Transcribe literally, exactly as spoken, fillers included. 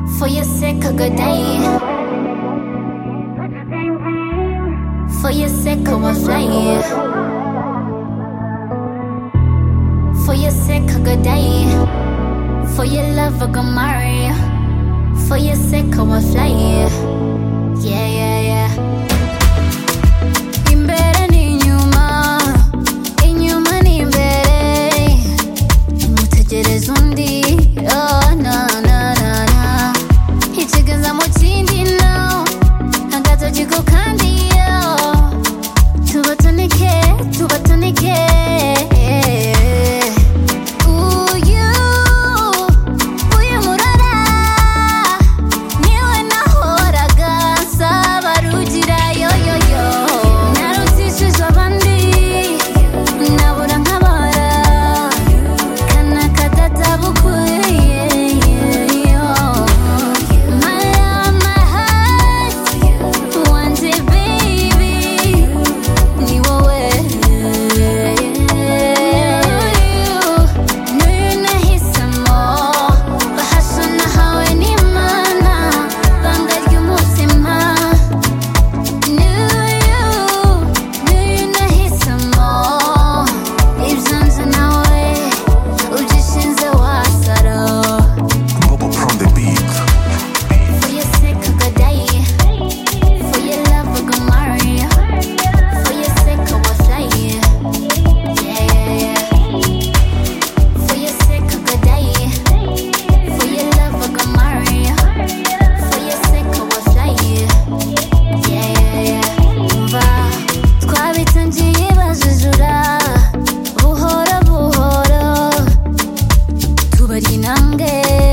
For your sake, a good day. For your sake, I will fly. For your sake, a good day. For your love, I go marry. For your sake, I will fly. Yeah, yeah, yeah. Imbere n'inyuma, inyuma n'imbere. Mutegereze undi, oh na na na na. Ikiganza mu kindi no, agatoki ku kandi yo. Tubatoneke, tubatoneke. Buhoro buhoro tubarinange